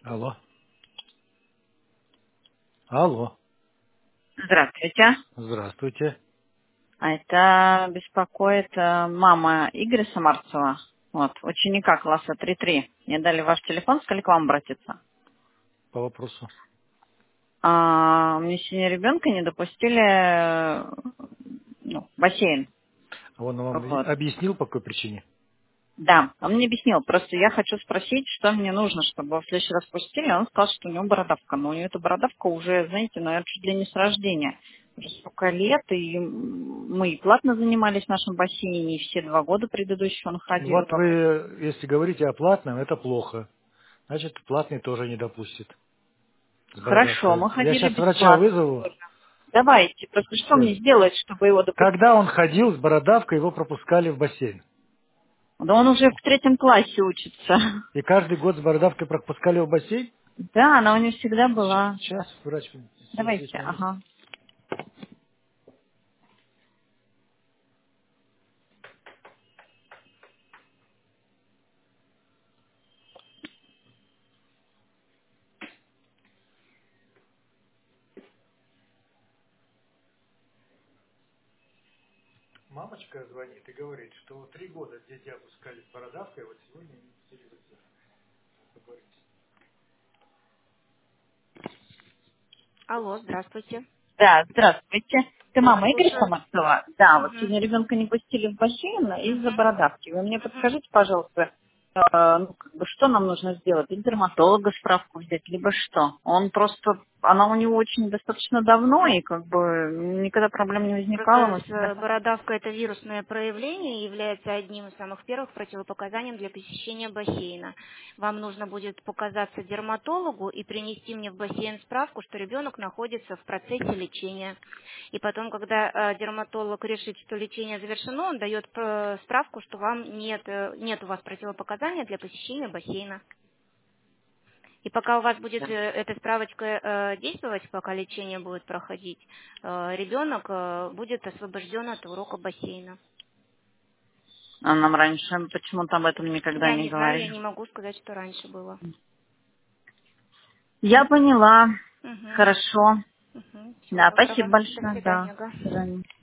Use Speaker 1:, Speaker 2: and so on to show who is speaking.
Speaker 1: Алло. Алло.
Speaker 2: Здравствуйте.
Speaker 1: Здравствуйте.
Speaker 2: Это беспокоит мама Игоря Самарцева, вот, ученика класса 3-3. Мне дали ваш телефон, сказали к вам обратиться.
Speaker 1: По вопросу.
Speaker 2: Мне сегодня ребенка не допустили в бассейн.
Speaker 1: А он вам
Speaker 2: Вот.
Speaker 1: объяснил, по какой причине?
Speaker 2: Да, он мне объяснил. Просто я хочу спросить, что мне нужно, чтобы его в следующий раз пустили. Он сказал, что у него бородавка. Но у него эта бородавка уже, знаете, наверное, чуть ли не с рождения. Уже столько лет, и мы и платно занимались в нашем бассейне, и все 2 года предыдущие он ходил.
Speaker 1: Вот вы, если говорите о платном, это плохо. Значит, платный тоже не допустит. С
Speaker 2: Хорошо,
Speaker 1: бородавкой.
Speaker 2: мы
Speaker 1: Я
Speaker 2: ходили
Speaker 1: сейчас врача
Speaker 2: бесплатно
Speaker 1: вызову.
Speaker 2: тоже. Давайте, просто что мне
Speaker 1: Всё.
Speaker 2: сделать, чтобы его
Speaker 1: Когда
Speaker 2: допустить?
Speaker 1: он ходил с бородавкой, его пропускали в бассейн.
Speaker 2: Да он уже в 3 классе учится.
Speaker 1: И каждый год с бородавкой пропускали его в бассейн?
Speaker 2: Да, она у него всегда была.
Speaker 1: Сейчас врач здесь
Speaker 2: Давайте,
Speaker 1: на месте.
Speaker 2: ага.
Speaker 1: Мамочка звонит и говорит, что 3 года дети опускались с бородавкой, а вот сегодня они пустили в бассейн. Поговорите.
Speaker 3: Алло, здравствуйте.
Speaker 2: Да, здравствуйте. Ты
Speaker 3: Да,
Speaker 2: мама Игоря
Speaker 3: слушаю.
Speaker 2: Самарцева? Да, вот
Speaker 3: Угу.
Speaker 2: сегодня ребенка не пустили в бассейн из-за
Speaker 3: Угу.
Speaker 2: бородавки. Вы мне
Speaker 3: Угу.
Speaker 2: подскажите, пожалуйста, что нам нужно сделать? Из дерматолога справку взять, либо что? Он просто, она у него очень достаточно давно, и как бы никогда проблем не возникало,
Speaker 3: Просто
Speaker 2: мы всегда...
Speaker 3: бородавка это вирусное проявление и является одним из самых первых противопоказаний для посещения бассейна. Вам нужно будет показаться дерматологу и принести мне в бассейн справку, что ребенок находится в процессе лечения. И потом, когда дерматолог решит, что лечение завершено, он дает справку, что вам нет у вас противопоказания для посещения бассейна. И пока у вас будет эта справочка действовать, пока лечение будет проходить, ребенок будет освобожден от урока бассейна.
Speaker 2: А нам раньше почему-то об этом никогда
Speaker 3: Я
Speaker 2: не
Speaker 3: не знаю, я
Speaker 2: говорили.
Speaker 3: не могу сказать, что раньше было.
Speaker 2: Я поняла.
Speaker 3: Угу.
Speaker 2: Хорошо.
Speaker 3: Угу. Всего
Speaker 2: Да, спасибо
Speaker 3: доброго. До
Speaker 2: большое. Да.
Speaker 3: свидания.
Speaker 2: До свидания.